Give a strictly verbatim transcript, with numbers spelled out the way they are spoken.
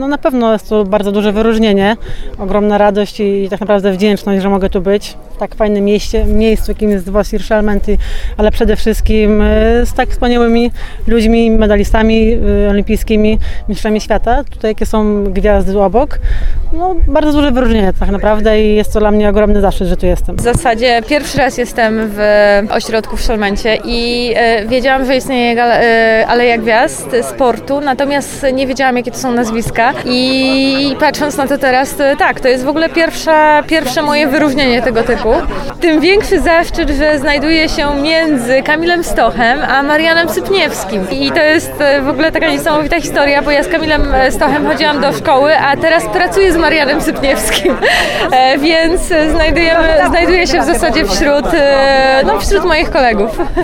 No na pewno jest to bardzo duże wyróżnienie, ogromna radość i tak naprawdę wdzięczność, że mogę tu być w tak fajnym mieście, miejscu, jakim jest Włosir Szelmenty, ale przede wszystkim z tak wspaniałymi ludźmi, medalistami olimpijskimi, mistrzami świata. Tutaj jakie są gwiazdy obok. No bardzo duże wyróżnienie tak naprawdę i jest to dla mnie ogromny zaszczyt, że tu jestem. W zasadzie pierwszy raz jestem w ośrodku w Szelmencie i wiedziałam, że istnieje Aleja Gwiazd Sportu, natomiast nie wiedziałam, jakie to są nazwiska. I patrząc na to teraz, to tak, to jest w ogóle pierwsza, pierwsze moje wyróżnienie tego typu. Tym większy zaszczyt, że znajduję się między Kamilem Stochem a Marianem Sypniewskim. I to jest w ogóle taka niesamowita historia, bo ja z Kamilem Stochem chodziłam do szkoły, a teraz pracuję z Marianem Sypniewskim. Więc znajdujemy, znajduję się w zasadzie wśród, no, wśród moich kolegów.